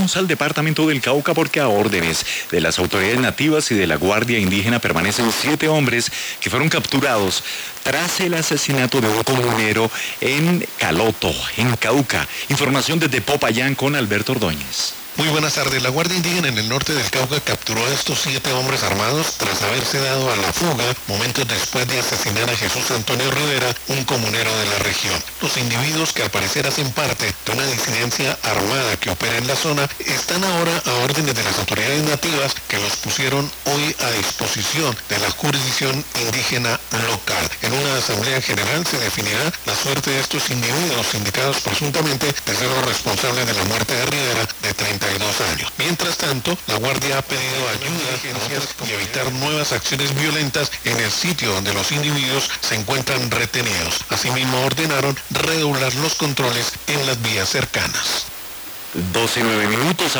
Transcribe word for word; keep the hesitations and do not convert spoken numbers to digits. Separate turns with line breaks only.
Al departamento del Cauca porque a órdenes de las autoridades nativas y de la Guardia Indígena permanecen siete hombres que fueron capturados tras el asesinato de un comunero en Caloto, en Cauca. Información desde Popayán con Alberto Ordóñez.
Muy buenas tardes. La Guardia Indígena en el norte del Cauca capturó a estos siete hombres armados tras haberse dado a la fuga momentos después de asesinar a Jesús Antonio Rivera, un comunero de la región. Los individuos, que al parecer hacen parte de una disidencia armada que opera en la zona, están ahora a órdenes de las autoridades nativas que los pusieron hoy a disposición de la jurisdicción indígena local. En una asamblea general se definirá la suerte de estos individuos indicados presuntamente de ser los responsables de la muerte de Rivera, de treinta y dos años. Mientras tanto, la Guardia ha pedido ayuda a otras y evitar nuevas acciones violentas en el sitio donde los individuos se encuentran retenidos. Asimismo, ordenaron redoblar los controles en las vías cercanas.
doce nueve minutos.